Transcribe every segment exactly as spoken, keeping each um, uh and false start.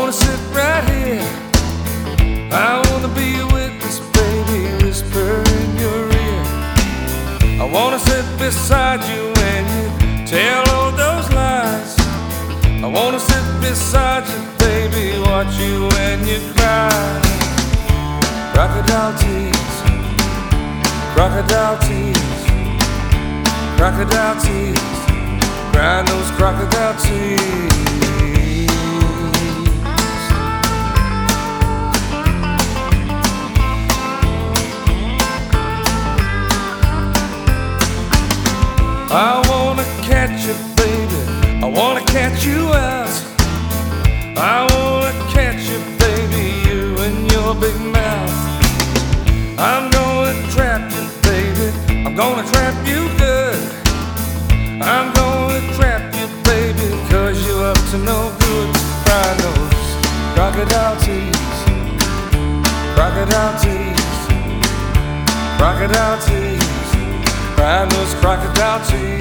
wanna sit right here. I wanna be a witness, baby, whisper in your ear. I wanna sit beside you when you tell all those lies. I wanna sit beside you, baby, watch you when you cry. Crocodile tears, crocodile tears, crocodile tears, crying those crocodile tears. I wanna catch you, baby, I wanna catch you out. I wanna catch you, baby, you and your big mouth. I'm gonna trap you, baby, I'm gonna trap you good. I'm gonna trap you, baby, cause you're up to no good. Cry those crocodile tears, crocodile tears, crocodile tears, cry those crocodile tears.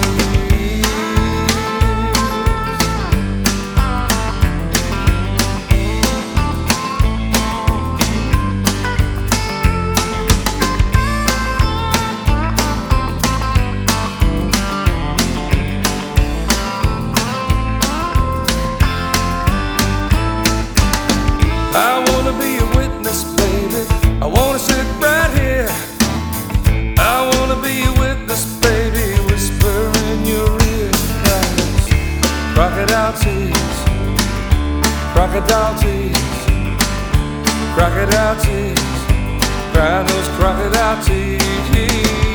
I wanna be a witness, baby, I wanna sit right here. I wanna be a witness, baby, whisper in your ear. Crocodile tears, crocodile tears, crocodile tears, cry those crocodile tears.